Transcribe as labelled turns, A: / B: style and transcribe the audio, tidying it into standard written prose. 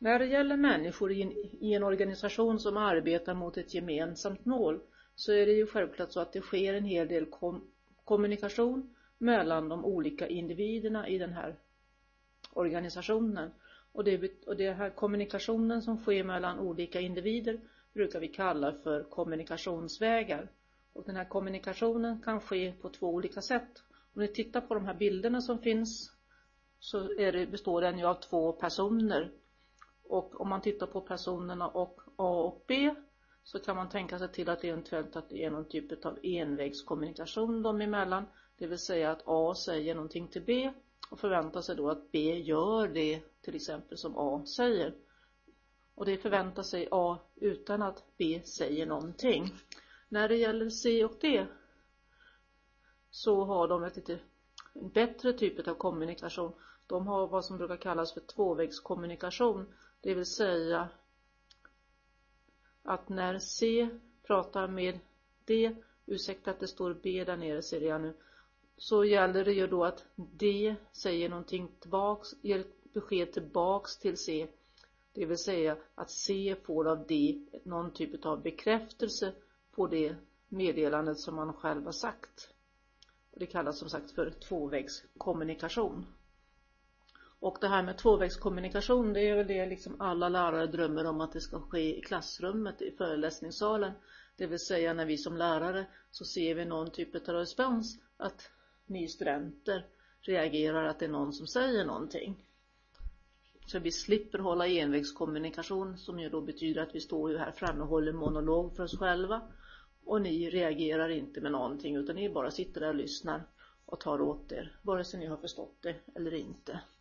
A: När det gäller människor i en organisation som arbetar mot ett gemensamt mål, så är det ju självklart så att det sker en hel del kommunikation mellan de olika individerna i den här organisationen. Och det här kommunikationen som sker mellan olika individer brukar vi kalla för kommunikationsvägar. Och den här kommunikationen kan ske på 2 olika sätt. Om ni tittar på de här bilderna som finns, så består den ju av 2 personer. Och om man tittar på personerna och A och B, så kan man tänka sig till att eventuellt att det är någon typ av envägskommunikation dem emellan. Det vill säga att A säger någonting till B och förväntar sig då att B gör det till exempel som A säger. Och det förväntar sig A utan att B säger någonting. När det gäller C och D så har de en bättre typ av kommunikation. De har vad som brukar kallas för tvåvägskommunikation. Det vill säga att när C pratar med D, ursäkta att det står B där nere ser jag nu, så gäller det ju då att D säger någonting tillbaks, ger ett besked tillbaks till C. Det vill säga att C får av D någon typ av bekräftelse på det meddelandet som man själv har sagt. Och det kallas som sagt för tvåvägskommunikation. Och det här med tvåvägskommunikation, det är väl det liksom alla lärare drömmer om att det ska ske i klassrummet, i föreläsningssalen. Det vill säga när vi som lärare så ser vi någon typ av respons att ni studenter reagerar att det är någon som säger någonting. Så vi slipper hålla envägskommunikation, som ju då betyder att vi står ju här framme och håller monolog för oss själva. Och ni reagerar inte med någonting, utan ni bara sitter där och lyssnar och tar åt er, vare sig ni har förstått det eller inte.